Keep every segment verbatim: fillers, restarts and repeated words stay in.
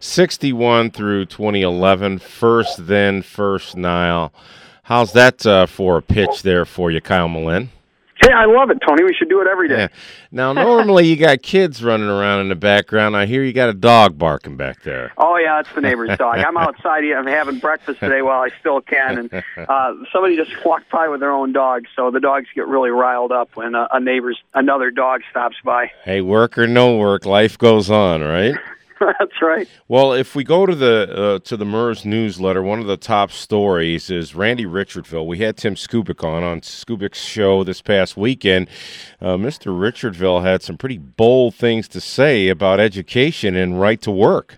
sixty-one through twenty eleven. First, then, First Nile. How's that uh, for a pitch there for you, Kyle Malin? Hey, I love it, Tony. We should do it every day. Yeah. Now, normally you got kids running around in the background. I hear you got a dog barking back there. Oh, yeah, it's the neighbor's dog. I'm outside. I'm having breakfast today while I still can, and uh, somebody just walked by with their own dog, so the dogs get really riled up when a, a neighbor's another dog stops by. Hey, work or no work, life goes on, right? That's right. Well, if we go to the uh, to the M E R S newsletter, one of the top stories is Randy Richardville. We had Tim Skubic on on Skubic's show this past weekend. Uh, Mister Richardville had some pretty bold things to say about education and right to work.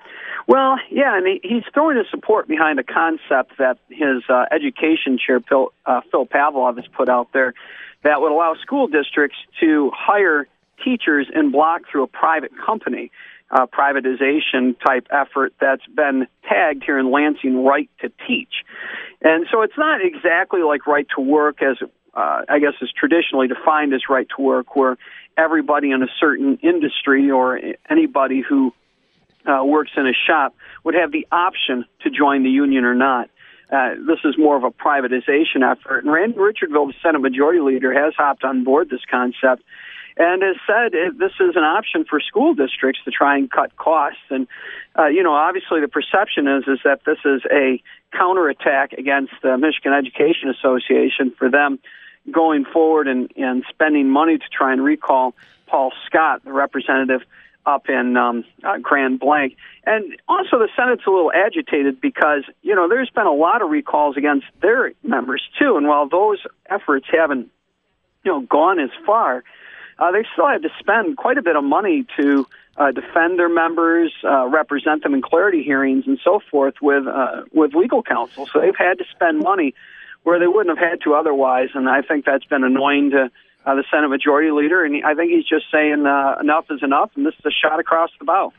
Well, yeah, and he, he's throwing his support behind a concept that his uh, education chair, Phil, uh, Phil Pavlov, has put out there that would allow school districts to hire teachers in block through a private company. Uh, privatization type effort that's been tagged here in Lansing Right to Teach. And so it's not exactly like right to work as uh, I guess is traditionally defined as right to work, where everybody in a certain industry or anybody who uh, works in a shop would have the option to join the union or not. Uh, this is more of a privatization effort. And Randy Richardville, the Senate Majority Leader, has hopped on board this concept and has said this is an option for school districts to try and cut costs. And, uh, you know, obviously the perception is is that this is a counterattack against the Michigan Education Association for them going forward and, and spending money to try and recall Paul Scott, the representative up in um, uh, Grand Blanc. And also the Senate's a little agitated because, you know, there's been a lot of recalls against their members, too. And while those efforts haven't, you know, gone as far, Uh, they still had to spend quite a bit of money to uh, defend their members, uh, represent them in clarity hearings, and so forth with uh, with legal counsel. So they've had to spend money where they wouldn't have had to otherwise, and I think that's been annoying to uh, the Senate Majority Leader. And he, I think he's just saying uh, enough is enough, and this is a shot across the bow.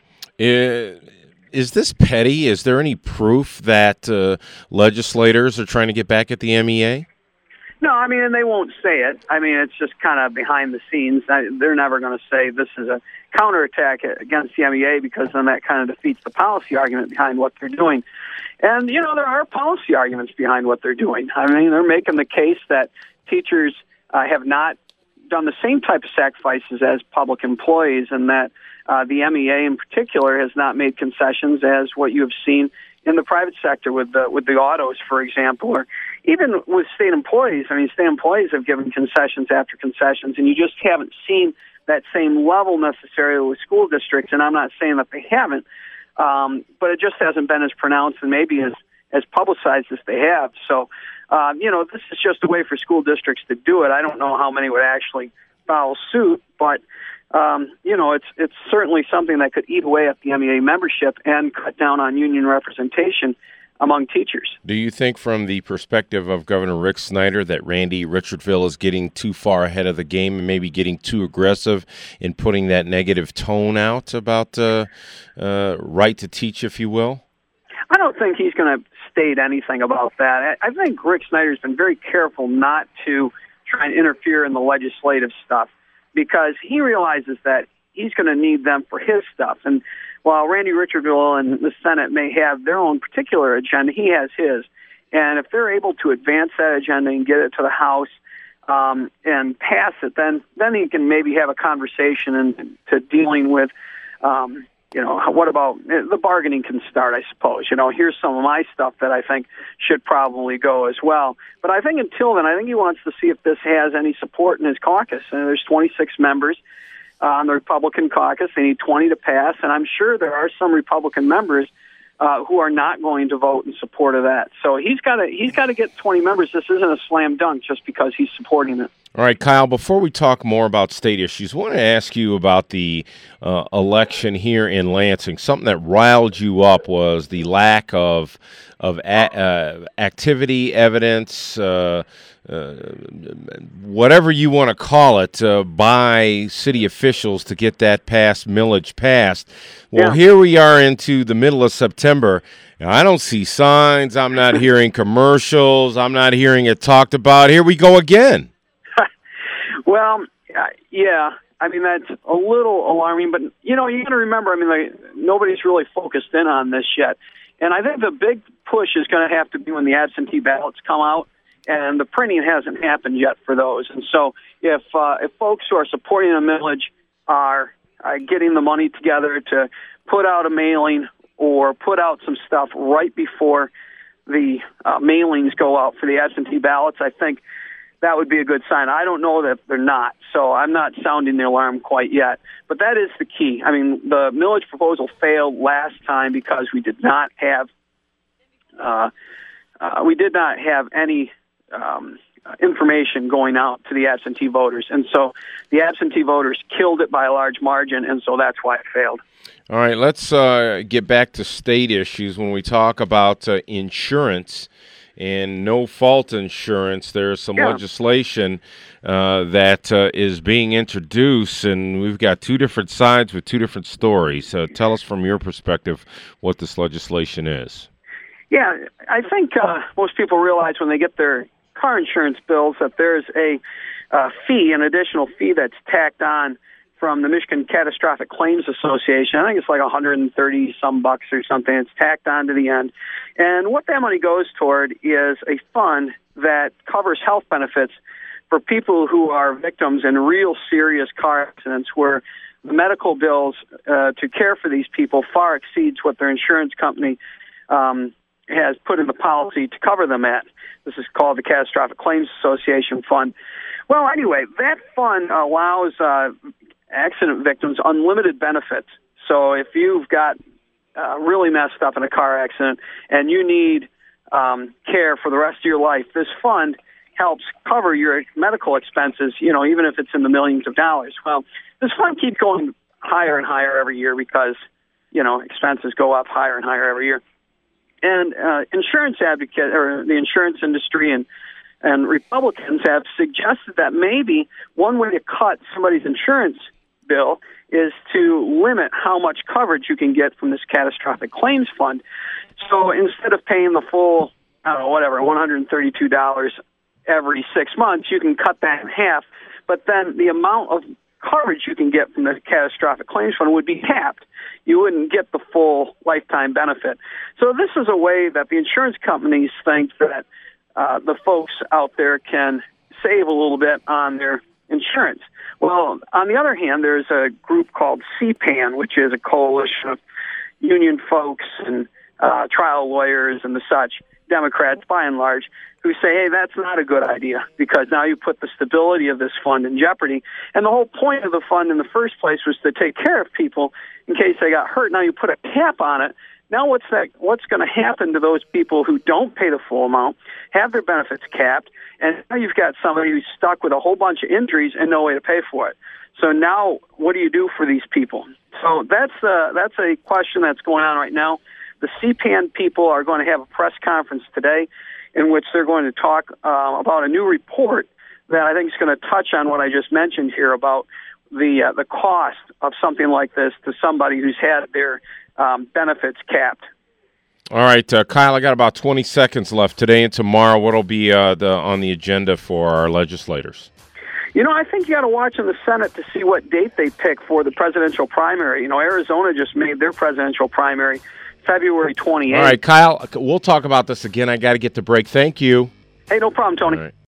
Uh, is this petty? Is there any proof that uh, legislators are trying to get back at the M E A? No, I mean, and they won't say it. I mean, it's just kind of behind the scenes. I, they're never going to say this is a counterattack against the M E A because then that kind of defeats the policy argument behind what they're doing. And, you know, there are policy arguments behind what they're doing. I mean, they're making the case that teachers uh, have not done the same type of sacrifices as public employees and that uh, the M E A in particular has not made concessions as what you have seen in the private sector with the with the autos, for example, or even with state employees. I mean, state employees have given concessions after concessions, and you just haven't seen that same level necessarily with school districts. And I'm not saying that they haven't, um, but it just hasn't been as pronounced and maybe as, as publicized as they have. So, um, you know, this is just a way for school districts to do it. I don't know how many would actually follow suit, but Um, you know, it's it's certainly something that could eat away at the M E A membership and cut down on union representation among teachers. Do you think from the perspective of Governor Rick Snyder that Randy Richardville is getting too far ahead of the game and maybe getting too aggressive in putting that negative tone out about uh, uh, right to teach, if you will? I don't think he's going to state anything about that. I, I think Rick Snyder's been very careful not to try and interfere in the legislative stuff, because he realizes that he's going to need them for his stuff. And while Randy Richardville and the Senate may have their own particular agenda, he has his. And if they're able to advance that agenda and get it to the House um, and pass it, then then he can maybe have a conversation and to dealing with, um, you know, what about the bargaining can start, I suppose. You know, here's some of my stuff that I think should probably go as well. But I think until then, I think he wants to see if this has any support in his caucus. And there's twenty-six members uh, on the Republican caucus. They need twenty to pass. And I'm sure there are some Republican members uh, who are not going to vote in support of that. So he's got to he's got to get twenty members. This isn't a slam dunk just because he's supporting it. All right, Kyle, before we talk more about state issues, I want to ask you about the uh, election here in Lansing. Something that riled you up was the lack of of a- uh, activity, evidence, uh, uh, whatever you want to call it, uh, by city officials to get that past millage passed. Well, Yeah. Here we are into the middle of September. Now, I don't see signs. I'm not hearing commercials. I'm not hearing it talked about. Here we go again. Well, uh, yeah, I mean, that's a little alarming, but, you know, you got to remember, I mean, like, nobody's really focused in on this yet. And I think the big push is going to have to be when the absentee ballots come out, and the printing hasn't happened yet for those. And so if uh, if folks who are supporting a millage are, are getting the money together to put out a mailing or put out some stuff right before the uh, mailings go out for the absentee ballots, I think that would be a good sign. I don't know that they're not, so I'm not sounding the alarm quite yet. But that is the key. I mean, the millage proposal failed last time because we did not have uh, uh, we did not have any um, information going out to the absentee voters, and so the absentee voters killed it by a large margin, and so that's why it failed. All right, let's uh, get back to state issues. When we talk about uh, insurance and no-fault insurance, there's some yeah. legislation uh, that uh, is being introduced, and we've got two different sides with two different stories. Uh, tell us from your perspective what this legislation is. Yeah, I think uh, most people realize when they get their car insurance bills that there's a uh, fee, an additional fee that's tacked on from the Michigan Catastrophic Claims Association. I think it's like one hundred thirty some bucks or something. It's tacked on to the end. And what that money goes toward is a fund that covers health benefits for people who are victims in real serious car accidents where the medical bills uh, to care for these people far exceeds what their insurance company um, has put in the policy to cover them at. This is called the Catastrophic Claims Association Fund. Well, anyway, that fund allows uh, accident victims unlimited benefits. So if you've got uh, really messed up in a car accident and you need um, care for the rest of your life, this fund helps cover your medical expenses, you know, even if it's in the millions of dollars. Well, this fund keeps going higher and higher every year because, you know, expenses go up higher and higher every year. And uh, insurance advocate or the insurance industry and and Republicans have suggested that maybe one way to cut somebody's insurance bill is to limit how much coverage you can get from this catastrophic claims fund. So instead of paying the full, I don't know, whatever, one hundred thirty-two dollars every six months, you can cut that in half. But then the amount of coverage you can get from the catastrophic claims fund would be capped. You wouldn't get the full lifetime benefit. So this is a way that the insurance companies think that uh, the folks out there can save a little bit on their insurance. Well, on the other hand, there's a group called C PAN, which is a coalition of union folks and uh, trial lawyers and the such, Democrats by and large, who say, hey, that's not a good idea because now you put the stability of this fund in jeopardy. And the whole point of the fund in the first place was to take care of people in case they got hurt. Now you put a cap on it. Now what's that? What's going to happen to those people who don't pay the full amount, have their benefits capped, and now you've got somebody who's stuck with a whole bunch of injuries and no way to pay for it. So now what do you do for these people? So that's uh, that's a question that's going on right now. The C PAN people are going to have a press conference today in which they're going to talk uh, about a new report that I think is going to touch on what I just mentioned here about the uh, the cost of something like this to somebody who's had their um, benefits capped. All right, uh, Kyle, I got about twenty seconds left today and tomorrow. What'll be uh, the on the agenda for our legislators? You know, I think you got to watch in the Senate to see what date they pick for the presidential primary. You know, Arizona just made their presidential primary February twenty-eighth. All right, Kyle, we'll talk about this again. I got to get the break. Thank you. Hey, no problem, Tony. All right.